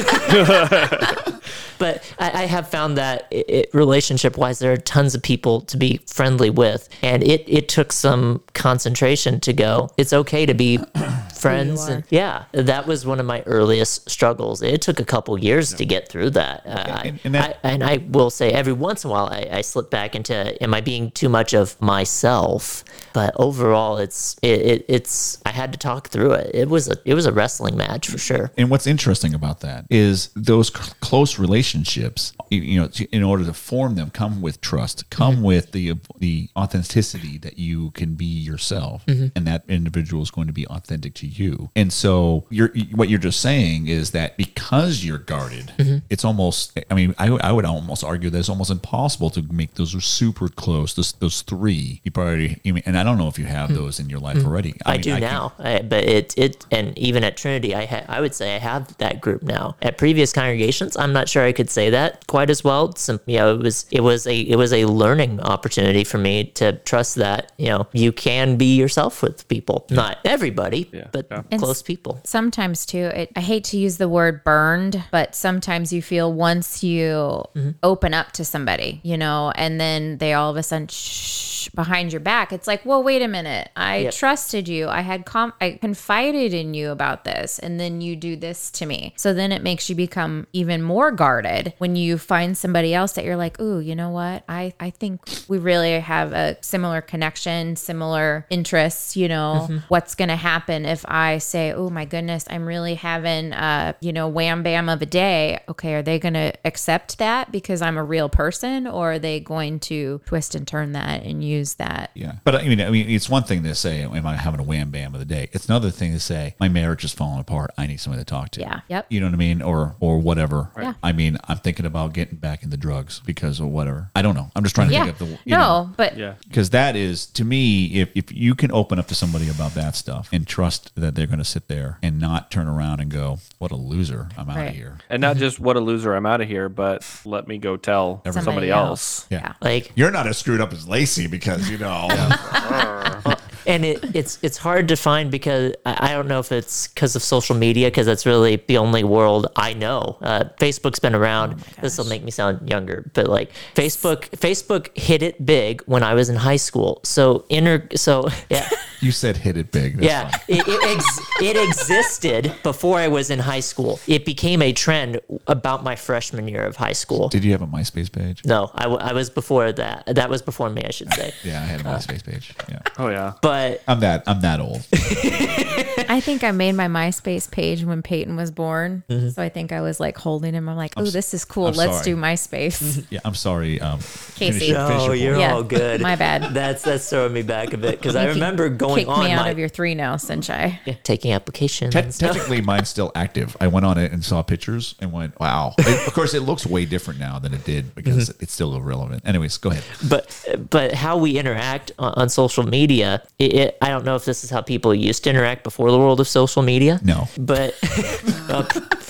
But I, I have found that it, it, relationship-wise, there are tons of people to be friendly with, and it, it took some concentration to go, it's okay to be friends. And yeah, that was one of my earliest struggles. It took a couple years to get through that. Uh, and- and that- I, and I will say every once in a while, I, I slip back into, am I being too much of myself? But overall, it's it, it it's I had to talk through it. It was a it was a wrestling match for sure. and what's interesting about that is those c- close relationships, you, you know, to- in order to form them, come with trust, come Mm-hmm. with the the authenticity that you can be yourself, Mm-hmm. and that individual is going to be authentic to you. And so, you're what you're just saying is that because you're guarded, Mm-hmm. it's almost. I mean, I, would- I would almost argue that it's almost impossible to make those super close. Those those three, you probably. You mean, and I don't know if you have those in your life already. I, mean, do can't- now, I, but it it and even at Trinity, I ha- I would say I have that group now. At previous congregations, I'm not sure I could say that quite as well. Some, you know, it was it was a it was a learning opportunity for me to trust that, you know, you can be yourself with people, not everybody, Yeah. but Yeah. And close s- people. Sometimes too, it, I hate to use the word burned, but sometimes you you feel once you Mm-hmm. open up to somebody, you know, and then they all of a sudden shh behind your back. It's like, well, wait a minute. I Yep. trusted you. I had com- I confided in you about this, and then you do this to me. So then it makes you become even more guarded when you find somebody else that you're like, ooh, you know what? I, I think we really have a similar connection, similar interests, you know, Mm-hmm. what's going to happen if I say, oh my goodness, I'm really having a, you know, wham bam of a day. Okay. Are they going to accept that because I'm a real person, or are they going to twist and turn that and use that? Yeah. But I mean, I mean, it's one thing to say, am I having a wham bam of the day? It's another thing to say, my marriage is falling apart. I need somebody to talk to. Yeah. Yep. You know what I mean? Or or whatever. Yeah. I mean, I'm thinking about getting back into drugs because of whatever. I don't know. I'm just trying to Yeah. think of the, you know, No, but Yeah. because that is, to me, if, if you can open up to somebody about that stuff and trust that they're going to sit there and not turn around and go, what a loser, I'm out Right. of here. And not just what a loser, I'm out of here, but let me go tell somebody, Somebody else. Yeah. Like, You're not as screwed up as Lacey because, you know. and it, it's it's hard to find because I I don't know if it's because of social media, because that's really the only world I know. Uh, Facebook's been around. This will make me sound younger, but like Facebook, Facebook hit it big when I was in high school. So inter, so yeah. You said hit it big. That's Yeah, fine. it, it, ex- it existed before I was in high school. It became a trend about my freshman year of high school. Did you have a MySpace page? No, I, w- I was before that. That was before me, I should say. Yeah, I had a MySpace page. Yeah. Oh, yeah. But I'm that I'm that old. I think I made my MySpace page when Peyton was born. Mm-hmm. So I think I was like holding him. I'm like, oh, this is cool. I'm Let's sorry. do MySpace. Yeah, I'm sorry. Um, Casey. finish your- no, finish your you're point. Yeah, all good. my bad. That's that's throwing me back a bit because I You can remember going Kick on me out my of your three now, Sunshine. yeah, taking applications. Te- and stuff. technically, mine's still active. I went on it and saw pictures and went, "Wow!" It- of course, it looks way different now than it did because Mm-hmm. it's still irrelevant. Anyways, go ahead. But but how we interact on, on social media, it, it, I don't know if this is how people used to interact before the world of social media. No. But uh,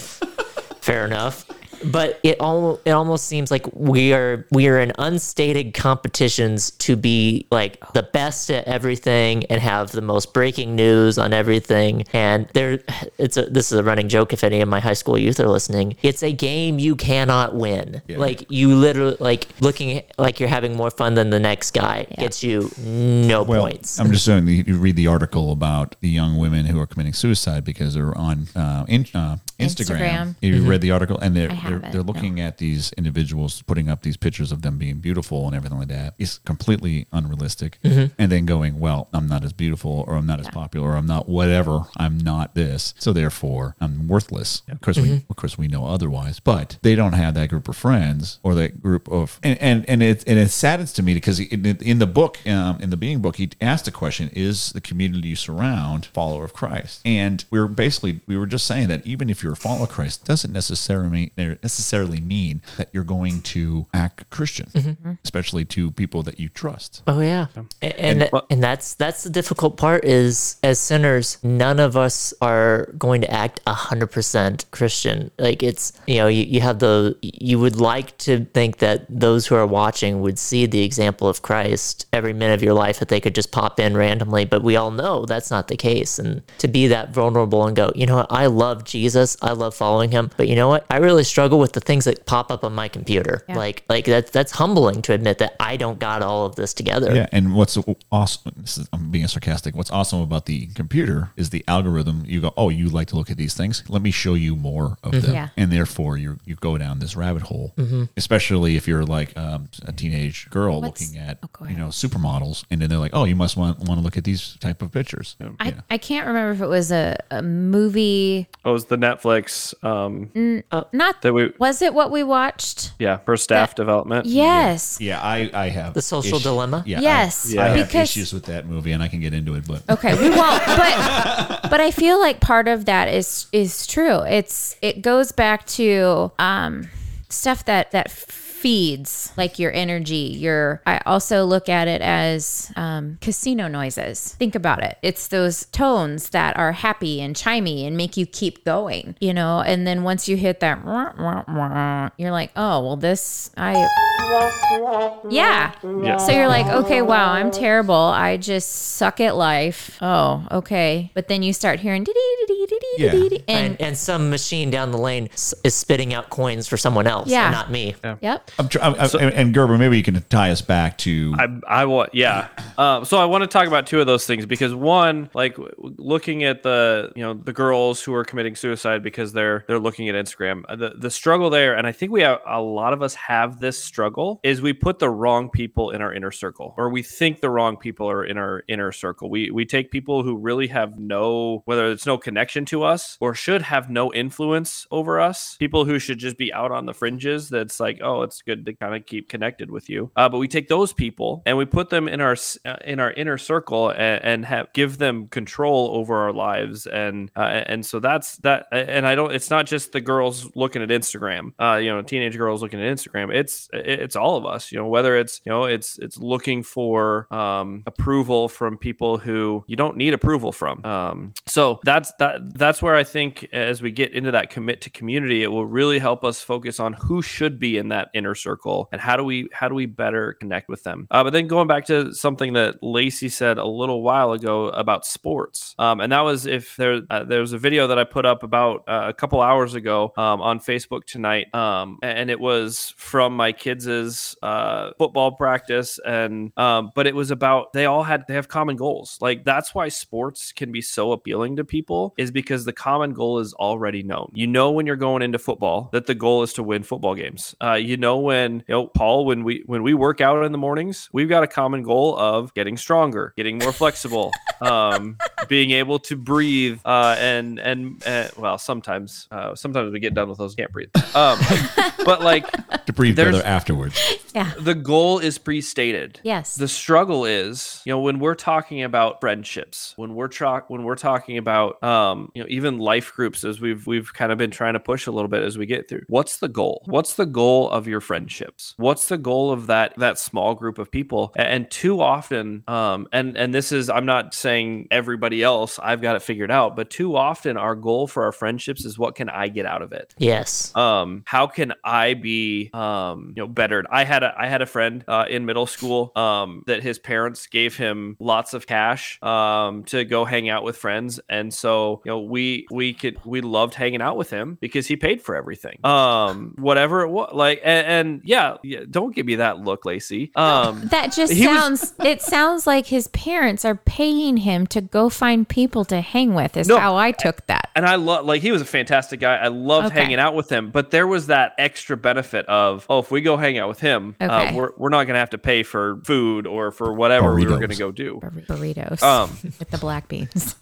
fair enough. But it all it almost seems like we are we are in unstated competitions to be like the best at everything and have the most breaking news on everything. And there, it's a this is a running joke if any of my high school youth are listening. It's a game you cannot win. Yeah. Like you literally like looking like you're having more fun than the next guy gets you no Well, points. I'm just saying, you you read the article about the young women who are committing suicide because they're on uh, in, uh, Instagram. Instagram. You read the article, and they're I they're, haven't, they're looking at these individuals putting up these pictures of them being beautiful and everything like that. It's completely unrealistic. And then going, well, I'm not as beautiful, or I'm not as popular, or I'm not whatever. I'm not this, so therefore I'm worthless. Of course, we of course we know otherwise, but they don't have that group of friends or that group of and and, and it and it saddens to me because in, in the book, um, in the Being book, he asked the question: is the community you surround follower of Christ? And we were basically we were just saying that even if you're a follower of Christ, doesn't necessarily necessarily mean that you're going to act Christian, especially to people that you trust. Oh yeah, and and, and that's that's the difficult part is as sinners, none of us are going to act a hundred percent Christian. Like it's you know you, you have the you would like to think that those who are watching would see the example of Christ every minute of your life, that they could just pop in randomly, but we all know that's not the case. And to be that vulnerable and go, you know what, I love Jesus, I love following him, but you know what, I really struggle with the things that pop up on my computer. Yeah. Like like that's that's humbling to admit that I don't got all of this together. Yeah, and what's awesome, this is, I'm being sarcastic, what's awesome about the computer is the algorithm. You go, oh, you like to look at these things? Let me show you more of them. Yeah. And therefore, you you go down this rabbit hole, especially if you're like um, a teenage girl What's- looking at, oh, go you ahead. know, supermodels. And then they're like, oh, you must want, want to look at these type of pictures. I, Yeah. I can't remember if it was a, a movie. Oh, it was the Netflix. Um, Not That we- was it what we watched? yeah, for staff development. Yes. Yeah, I, I have. The Social Dilemma? Yeah, Yes, I, I have because- issues with that movie, and I can get into it, but Okay, we won't. But but I feel like part of that is is true. It's it goes back to um, stuff that that feeds like your energy. Your I also look at it as um, casino noises. Think about it. It's those tones that are happy and chimey and make you keep going. You know, and then once you hit that, wah, wah, wah, you're like, oh well, this I yeah. Yeah. So you're like, okay, wow, I'm terrible. I just suck at life. Oh, okay. But then you start hearing dee dee dee dee dee Yeah. and, And, and some machine down the lane s- is spitting out coins for someone else, Yeah. and not me. yep. I'm tr- I'm, I'm- and, and Gerber, maybe you can tie us back to. I, I want, yeah. Um, so I want to talk about two of those things because one, like w- looking at the, you know, the girls who are committing suicide because they're they're looking at Instagram. uh, The the struggle there, and I think we have a lot of us have this struggle, is we put the wrong people in our inner circle, or we think the wrong people are in our inner circle. We we take people who really have no, whether it's no connection to us or should have no influence over us, people who should just be out on the fringes. That's like, oh, it's good to kind of keep connected with you. Uh, but we take those people and we put them in our s- uh, in our inner circle and, and have give them control over our lives. And uh, and so that's that. And I don't. It's not just the girls looking at Instagram. Uh, you know, teenage girls looking at Instagram. It's it's all of us. You know, whether it's you know it's it's looking for um, approval from people who you don't need approval from. Um, so that's that. That's where I think as we get into that commit to community, it will really help us focus on who should be in that inner circle and how do we how do we better connect with them. Uh, but then going back to something that Lacey said a little while ago about sports, um, and that was if there uh, there was a video that I put up about uh, a couple hours ago um, on Facebook tonight, um, and it was from my kids' uh, football practice, and um, but it was about they all had they have common goals. Like that's why sports can be so appealing to people, is because the common goal is already known. You know when you're going into football that the goal is to win football games. Uh, you know when you know Paul when we when we work out in the mornings, we've got a common goal of getting stronger, getting more flexible, um, being able to breathe, uh, and and uh, well sometimes uh, sometimes we get done with those can't breathe. Um, but like to breathe there's- better afterwards. Yeah. the goal is pre-stated. Yes. The struggle is, you know, when we're talking about friendships, when we're tra- when we're talking about, um, you know, even life groups, as we've we've kind of been trying to push a little bit as we get through. What's the goal? What's the goal of your friendships? What's the goal of that that small group of people? A- And too often, um, and and this is, I'm not saying everybody else, I've got it figured out, but too often our goal for our friendships is what can I get out of it? Yes. um how can I be um you know bettered? I had a I had a friend uh in middle school um that his parents gave him lots of cash um to go hang out with friends, and so you know we we could we loved hanging out with him because he paid for everything, um whatever it was, like, and, and yeah, yeah don't give me that look, Lacey. um That just He was- sounds, it sounds like his parents are paying him to go find people to hang with, is No. how I took that. And I love, like, he was a fantastic guy. I loved Okay. hanging out with him, but there was that extra benefit of, oh, if we go hang out with him, uh, Okay. we're, we're not going to have to pay for food or for whatever we were Burritos. going to go do. Bur- Burritos Um, with the black beans.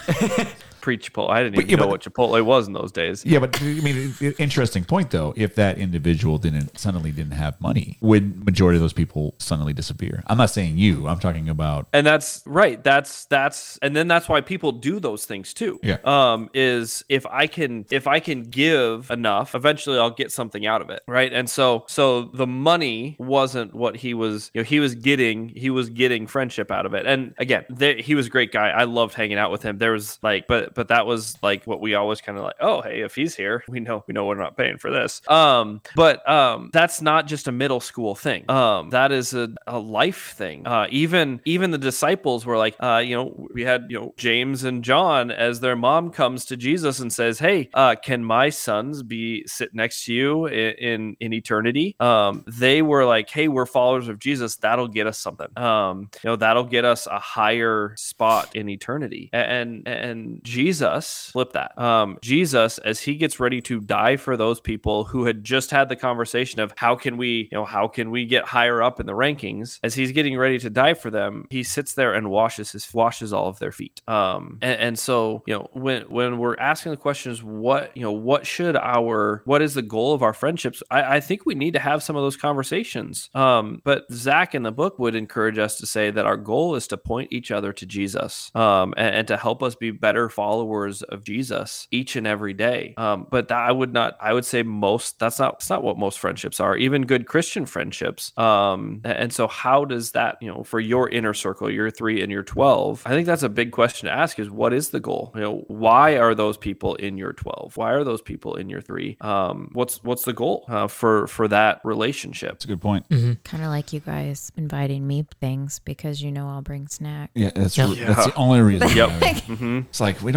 Pre Chipotle. I didn't But- even yeah, know but- what Chipotle was in those days. Yeah, but I mean, i- interesting point though. If that individual didn't suddenly didn't have money, would majority of those people suddenly disappear? I'm not saying you. I'm talking about. And that's right. That's that's and then that's why people do those things too. Yeah. Um, is if I can if I can give enough, eventually I'll get something out of it. Right. And so so the money wasn't what he was, you know, he was getting he was getting friendship out of it. And again, there, he was a great guy. I loved hanging out with him. There was like, but but that was like what we always kind of like, oh hey, if he's here, we know we know we're not paying for this. Um, but um that's not just a middle school thing. Um, that is a, a life thing. Uh, even even the disciples were like, uh, you know, we had you know James and John as their mom comes to Jesus and says, hey, uh, can my sons be sit next to you in in, in eternity? Um, they were like, hey, we're followers of Jesus. That'll get us something. Um, you know, that'll get us a higher spot in eternity. And and Jesus flipped that. Um, Jesus, as he gets ready to die for those people who had just had the conversation of how can we, you know, how can we get higher up in the rankings, as he's getting ready to die for them, he sits there and washes his washes all of their feet. Um, and, and so, you know, when when we're asking the questions, what, you know, what should our, what is the goal of our friendships? I, I think we need to have some of those conversations. Um, but Zach in the book would encourage us to say that our goal is to point each other to Jesus, um, and, and to help us be better followers of Jesus each and every day. Um, but that I would not, I would say most, that's not, that's not what most friendships are, even good Christian friendships. Um, and, and so how does that, you know, for your inner circle, your three and your twelve, I think that's a big question to ask is what is the goal? You know, why are those people in your twelve? Why are those people in your three? Um, what's, what's the goal uh, for, for that relationship? That's a good point. Kind of like you guys inviting me things because you know I'll bring snacks. Yeah, that's Yeah. that's the only reason. Yep. why. Mhm. It's like we don't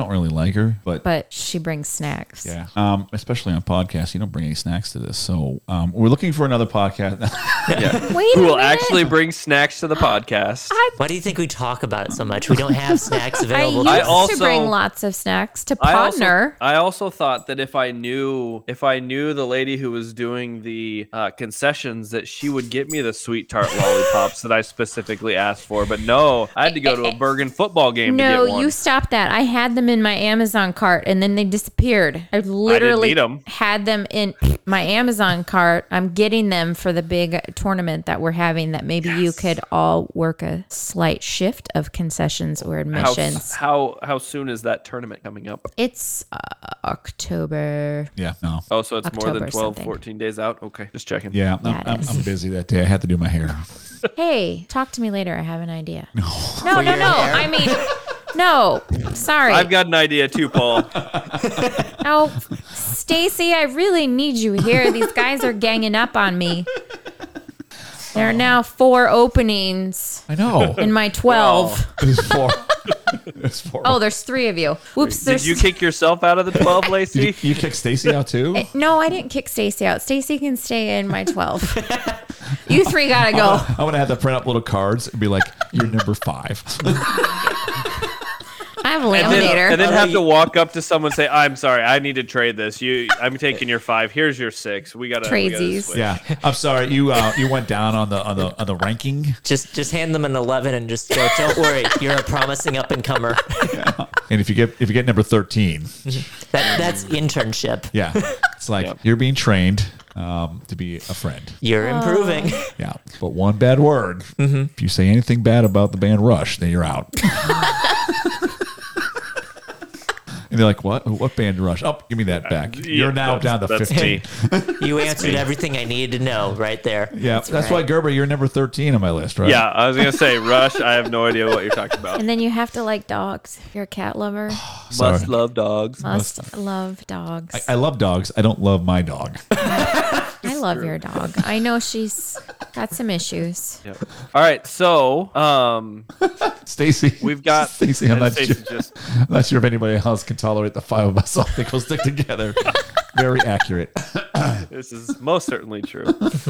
don't really like her, but. But she brings snacks. Yeah, um, especially on podcasts, you don't bring any snacks to this. So um, we're looking for another podcast. Yeah. Wait a Who will minute. actually bring snacks to the podcast? Why do you think we talk about it so much? We don't have snacks I available. used I to also- bring lots of snacks to I also, Podner. I also thought that if I knew if I knew the lady who was doing the uh, concessions, that she would get me the sweet tart lollipops that I specifically asked for. But no, I had to go to a Bergen football game No, to get one. you stopped that. I had them in my Amazon cart and then they disappeared. I literally need 'em. had them in my Amazon cart. I'm getting them for the big tournament that we're having that maybe you could all work a slight shift of concessions or how, admissions. how how soon is that tournament coming up? It's uh, October. Yeah, no. Oh, so it's more October than twelve, something. fourteen days out? Okay, just checking. Yeah, Yeah, I'm, it I'm, is. I'm busy that day. I had to do my hair. Hey, talk to me later. I have an idea. No, no, no. no. I mean, no. Sorry. I've got an idea too, Paul. Oh, Stacy, I really need you here. These guys are ganging up on me. There are now four openings I know. in my twelve. There's four. There's four. Oh, there's three of you. Whoops. Did There's you kick yourself out of the twelve, Lacey? Did you, you kicked Stacy out too? No, I didn't kick Stacy out. Stacy can stay in my twelve. You three gotta go. I'm gonna have to print up little cards and be like, "You're number five." I have a And then, laminator. and then have to walk up to someone and say, "I'm sorry, I need to trade this. You, I'm taking your five. Here's your six. We gotta, we gotta Tradesies. switch." Yeah, I'm sorry. You uh, you went down on the on the on the ranking, Just just hand them an eleven and just go, don't worry, you're a promising up and comer. and if you get if you get number thirteen, That that's internship. yeah, it's like Yep. you're being trained um, to be a friend. You're improving. Yeah, but one bad word. If you say anything bad about the band Rush, then you're out. And they're like, "What? What band Rush? Oh, give me that back. You're Yeah, now down to that's fifteen." me. You answered everything I needed to know right there. Yeah, that's, why Gerber, you're number thirteen on my list, right? Yeah, I was gonna say Rush. I have no idea what you're talking about. And then you have to like dogs. If you're a cat lover, Sorry. Must love dogs. must love dogs. I, I love dogs. I don't love my dog. I love your dog. I know she's got some issues. Yep. All right, so um, Stacy, we've got Stacy. I'm and not Stacey sure. just I'm not sure if anybody else can tolerate the five of us all think we'll stick together. Very accurate. This is most certainly true.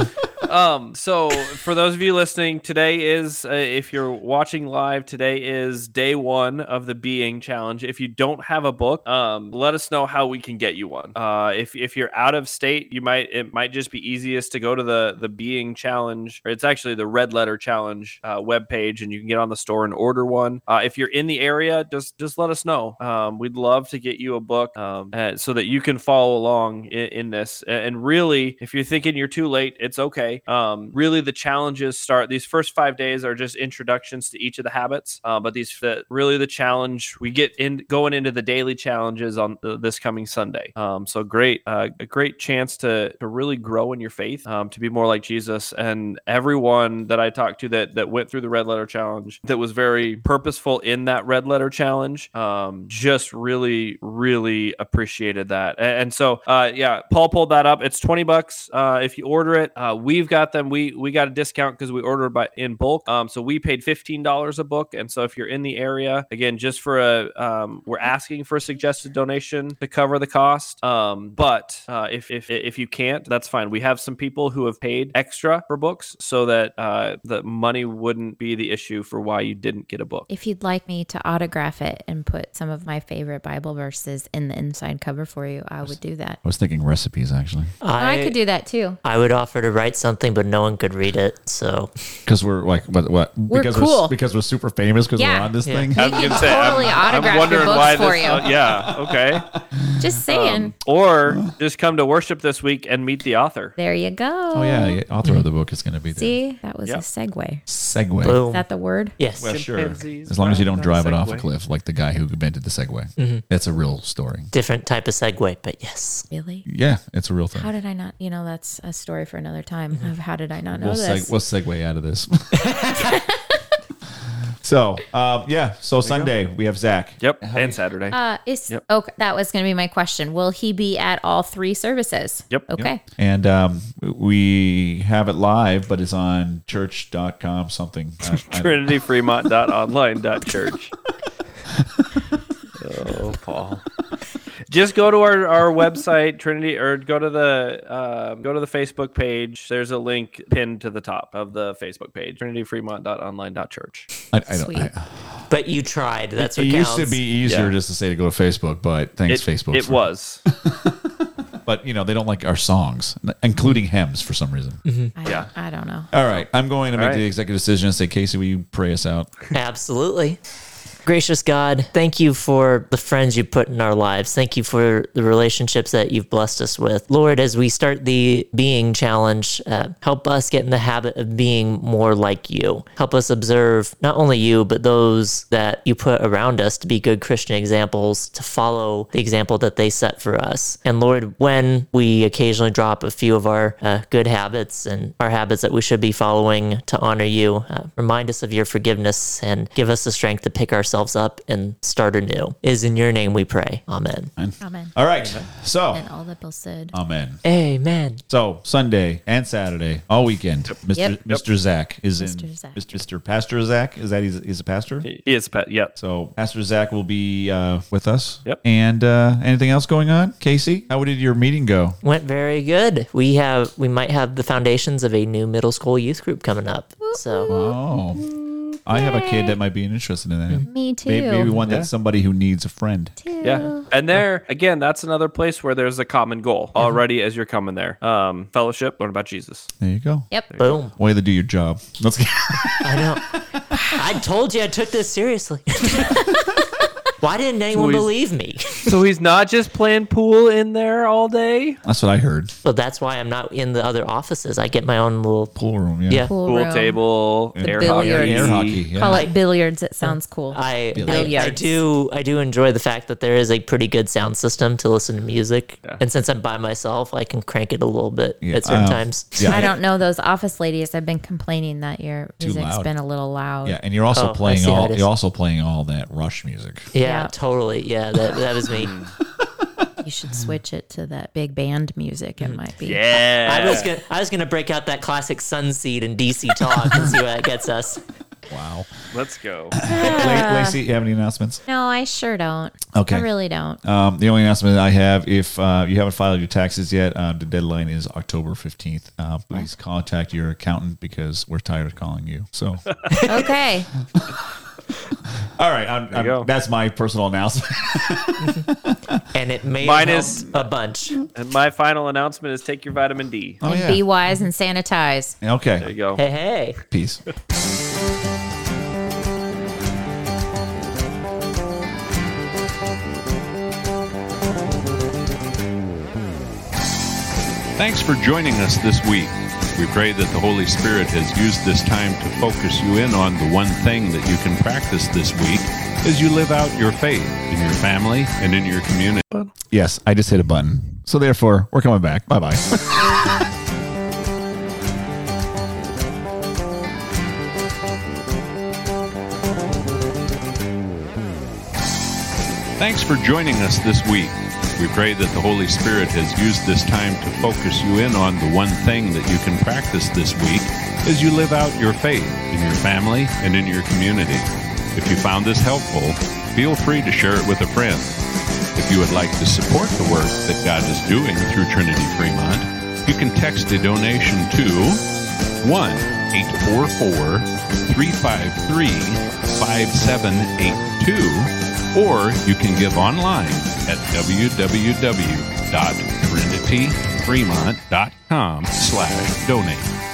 um, so for those of you listening, today is, uh, if you're watching live, today is day one of the Being Challenge. If you don't have a book, um, let us know how we can get you one. Uh, if if you're out of state, you might it might just be easiest to go to the the Being Challenge, or it's actually the Red Letter Challenge uh, webpage, and you can get on the store and order one. Uh, if you're in the area, just just let us know. Um, we'd love to get you a book, um, uh, so that you can follow along in, in this. And really, if you're thinking you're too late, it's okay. Um, really, the challenges start. These first five days are just introductions to each of the habits. Uh, but these the, really the challenge we get in going into the daily challenges on the, this coming Sunday. Um, so great, uh, a great chance to to really grow in your faith, um, to be more like Jesus. And everyone that I talked to that that went through the Red Letter Challenge, that was very purposeful in that Red Letter Challenge, um, just really, really appreciated that. And, and so, uh, yeah, Paul pulled that up. It's twenty bucks uh, if you order it. Uh, we've got them. We we got a discount because we ordered by in bulk. Um, so we paid fifteen dollars a book. And so if you're in the area, again, just for a, um, we're asking for a suggested donation to cover the cost. Um, but uh, if if if you can't, that's fine. We have some people who have paid extra for books so that uh, the money wouldn't be the issue for why you didn't get a book. If you'd like me to autograph it and put some of my favorite Bible verses in the inside cover for you, I would do that. I was thinking recipes actually, I, could do that too. I would offer to write something, but no one could read it. So because we're like what what We're because cool. we're because we're super famous because Yeah. we're on this Yeah. thing. I was We can gonna say, I'm- totally I'm, autograph your wondering books why for this, you. uh, yeah, okay. Just saying. Um, or just come to worship this week and meet the author. There you go. Oh yeah, yeah, author of the book is going to be there. See, that was Yeah. a segue. Segway. boom. Is that the word? Yes. Well, sure. Chimpanzees As long as you don't ride drive on it a off a Segway. cliff like the guy who invented the Segway. Mm-hmm. That's a real story. Different type of segue, but yes. Really? Yeah, it's a real thing. How did I not? You know, that's a story for another time. Of how did I not know We'll, this? seg- we'll segue out of this. So, um, yeah. So Sunday we have Zach. Yep, and Saturday. uh, is Yep. okay. That was going to be my question. Will he be at all three services? Yep. Okay. And um, we have it live, but it's on church dot com something. I- I- Trinity Fremont dot online dot church. Oh, Paul. Just go to our, our website, Trinity, or go to the uh, go to the Facebook page. There's a link pinned to the top of the Facebook page, trinity fremont dot online dot church. I, I don't. Sweet. I, But you tried. That's what it counts. used to be easier Yeah. just to say to go to Facebook, but thanks, It, Facebook. it for- was. But, you know, they don't like our songs, including hymns for some reason. I, Yeah. I don't know. All right. I'm going to make All right. the executive decision and say, Casey, will you pray us out? Absolutely. Gracious God, thank you for the friends you put in our lives. Thank you for the relationships that you've blessed us with. Lord, as we start the being challenge, uh, help us get in the habit of being more like you. Help us observe not only you, but those that you put around us to be good Christian examples, to follow the example that they set for us. And Lord, when we occasionally drop a few of our uh, good habits and our habits that we should be following to honor you, uh, remind us of your forgiveness and give us the strength to pick ourselves up and start anew. It is in your name we pray. Amen. Amen. All right. So, And all the bills said. amen. Amen. So, Sunday and Saturday, all weekend, Mister Yep. Mister Zach is Mister in. Zach. Mister Pastor Zach, is that he's, he's a pastor? He is pet. Yep. So, Pastor Zach will be uh, with us. Yep. And uh, anything else going on? Casey, how did your meeting go? Went very good. We have we might have the foundations of a new middle school youth group coming up. So Oh. I have a kid that might be interested in that. Me too. Maybe, maybe one Yeah. that's somebody who needs a friend. Yeah. And there, again, that's another place where there's a common goal already as you're coming there. Um, fellowship, learn about Jesus. There you go. Yep. boom. Way to do your job. Let's get. I know. I told you I took this seriously. Why didn't anyone he's- believe me? So he's not just playing pool in there all day? That's what I heard. Well, that's why I'm not in the other offices. I get my own little Pool room. Yeah. yeah. Pool, Pool room. table, air hockey. billiards. Air hockey. Yeah. Call it billiards. It sounds cool. I, I I Billiards. do I do enjoy the fact that there is a pretty good sound system to listen to music, Yeah. and since I'm by myself, I can crank it a little bit Yeah, at certain um, times. Yeah. I don't know. Those office ladies have been complaining that your music's loud. been a little loud. Yeah, and you're also Oh, I playing see how all. it is. You're also playing all that Rush music. Yeah, Yeah. totally. Yeah, that that was me. You should switch it to that big band music. It might be. Yeah. I was gonna I was gonna break out that classic Sunseed and D C Talk and see what that gets us. Wow. Let's go. La- Lacey, you have any announcements? No, I sure don't. Okay. I really don't. Um, the only announcement I have, if uh, you haven't filed your taxes yet, uh, the deadline is October fifteenth. Uh, please contact your accountant because we're tired of calling you. So, Okay. all right, I'm, you I'm- go. that's my personal announcement. And it may Mine have is- helped a bunch. And my final announcement is take your vitamin D. Oh and yeah. be wise and sanitize. There Okay. you go. Hey, hey. Peace. Thanks for joining us this week. We pray that the Holy Spirit has used this time to focus you in on the one thing that you can practice this week as you live out your faith in your family and in your community. Yes, I just hit a button. So therefore, we're coming back. Bye bye. Thanks for joining us this week. We pray that the Holy Spirit has used this time to focus you in on the one thing that you can practice this week as you live out your faith in your family and in your community. If you found this helpful, feel free to share it with a friend. If you would like to support the work that God is doing through Trinity Fremont, you can text a donation to one eight four four, three five three, five seven eight two, or you can give online at w w w dot trinity fremont dot com slash donate.